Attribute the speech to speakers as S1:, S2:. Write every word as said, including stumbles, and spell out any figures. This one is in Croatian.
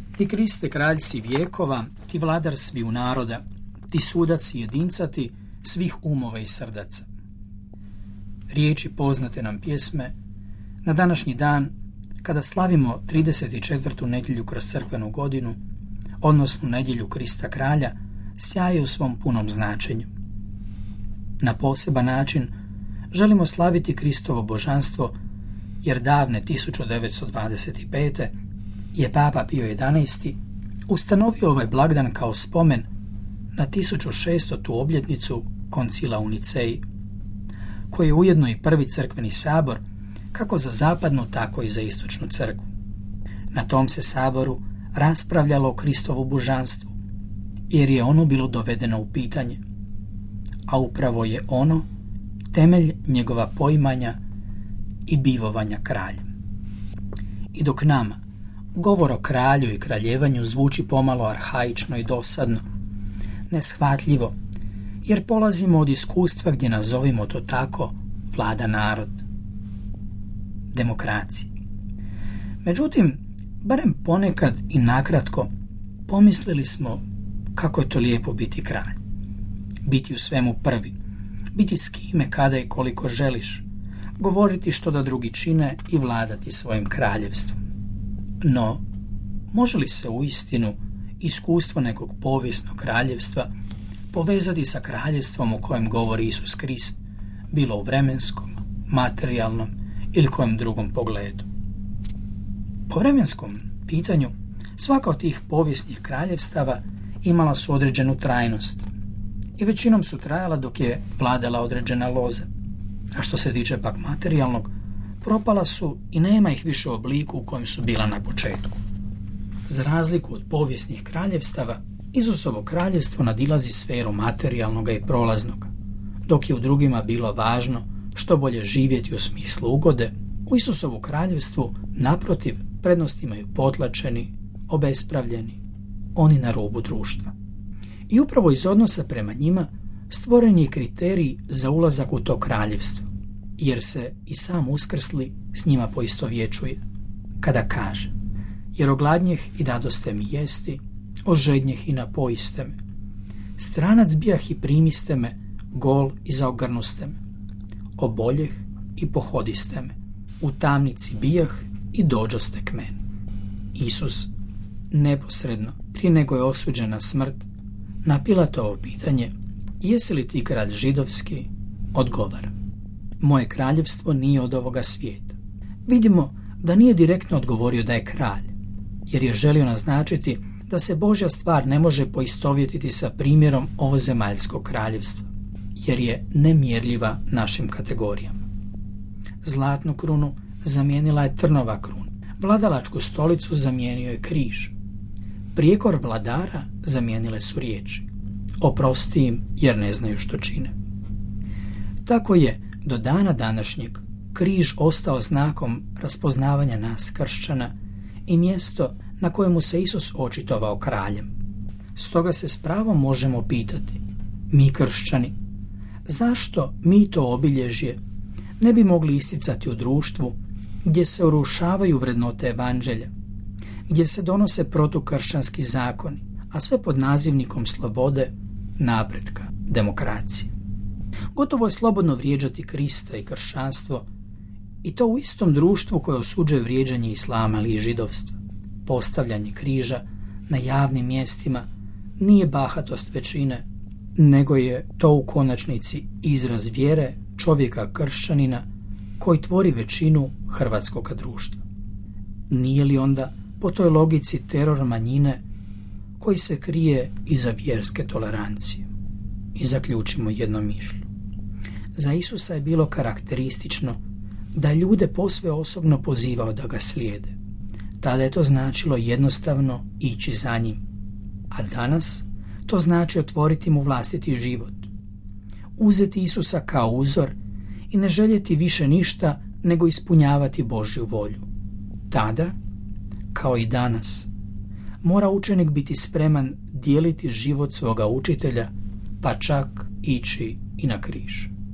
S1: Ti Kriste, kralj si vijekova, ti vladar sviju naroda, ti sudac i jedincati svih umova i srdaca. Riječi poznate nam pjesme na današnji dan, kada slavimo trideset četvrtu nedjelju kroz crkvenu godinu, odnosno nedjelju Krista kralja, sjaje u svom punom značenju. Na poseban način želimo slaviti Kristovo božanstvo, jer davne tisuću devetsto dvadeset pete. je Papa Pio jedanaesti. ustanovio ovaj blagdan kao spomen na tisuću šestotu obljetnicu koncila u Niceji, koji je ujedno i prvi crkveni sabor kako za zapadnu, tako i za istočnu crkvu. Na tom se saboru raspravljalo o Kristovu božanstvu, jer je ono bilo dovedeno u pitanje, a upravo je ono temelj njegova poimanja i bivovanja kraljem. I dok nama govor o kralju i kraljevanju zvuči pomalo arhaično i dosadno, neshvatljivo, jer polazimo od iskustva gdje, nazovimo to tako, vlada narod, demokraciji. Međutim, barem ponekad i nakratko pomislili smo kako je to lijepo biti kralj. Biti u svemu prvi, biti s kime, kada i koliko želiš, govoriti što da drugi čine i vladati svojim kraljevstvom. No, može li se uistinu iskustvo nekog povijesnog kraljevstva povezati sa kraljevstvom o kojem govori Isus Krist, bilo u vremenskom, materijalnom ili kojem drugom pogledu? Po vremenskom pitanju, svaka od tih povijesnih kraljevstava imala su određenu trajnost i većinom su trajala dok je vladala određena loza. A što se tiče pak materijalnog, propala su i nema ih više u obliku u kojem su bila na početku. Za razliku od povijesnih kraljevstava, Isusovo kraljevstvo nadilazi sferu materijalnoga i prolaznoga. Dok je u drugima bilo važno što bolje živjeti u smislu ugode, u Isusovu kraljevstvu, naprotiv, prednost imaju potlačeni, obespravljeni, oni na rubu društva. I upravo iz odnosa prema njima stvoren je kriterij za ulazak u to kraljevstvo, jer se i sam uskrsli s njima poistovjećuje, kada kaže: jer ogladnjeh i dadoste mi jesti, ožednjeh i napojiste me, stranac bijah i primiste me, gol i zaogrnuste me, oboljeh i pohodiste me, u tamnici bijah i dođoste k meni. Isus neposredno, prije nego je osuđen na smrt, na Pilatovo pitanje: jesi li ti kralj židovski, odgovara: moje kraljevstvo nije od ovoga svijeta. Vidimo da nije direktno odgovorio da je kralj, jer je želio naznačiti da se Božja stvar ne može poistovjetiti sa primjerom ovozemaljskog kraljevstva, jer je nemjerljiva našim kategorijama. Zlatnu krunu zamijenila je trnova kruna, vladalačku stolicu zamijenio je križ, prijekor vladara zamijenile su riječi: oprosti im jer ne znaju što čine. Tako je do dana današnjeg križ ostao znakom raspoznavanja nas kršćana i mjesto na kojemu se Isus očitovao kraljem. Stoga se s pravom možemo pitati, mi kršćani, zašto mi to obilježje ne bi mogli isticati u društvu gdje se urušavaju vrednote evanđelja, gdje se donose protukršćanski zakoni, a sve pod nazivnikom slobode, napretka, demokracije. Gotovo je slobodno vrijeđati Krista i kršćanstvo, i to u istom društvu koje osuđuje vrijeđanje islama ili židovstva. Postavljanje križa na javnim mjestima nije bahatost većine, nego je to u konačnici izraz vjere čovjeka kršćanina koji tvori većinu hrvatskog društva. Nije li onda po toj logici teror manjine koji se krije iza vjerske tolerancije? I zaključimo jedno mišlju. Za Isusa je bilo karakteristično da ljude posve osobno pozivao da ga slijede. Tada je to značilo jednostavno ići za njim, a danas to znači otvoriti mu vlastiti život, uzeti Isusa kao uzor i ne željeti više ništa nego ispunjavati Božju volju. Tada, kao i danas, mora učenik biti spreman dijeliti život svoga učitelja, pa čak ići i na križ.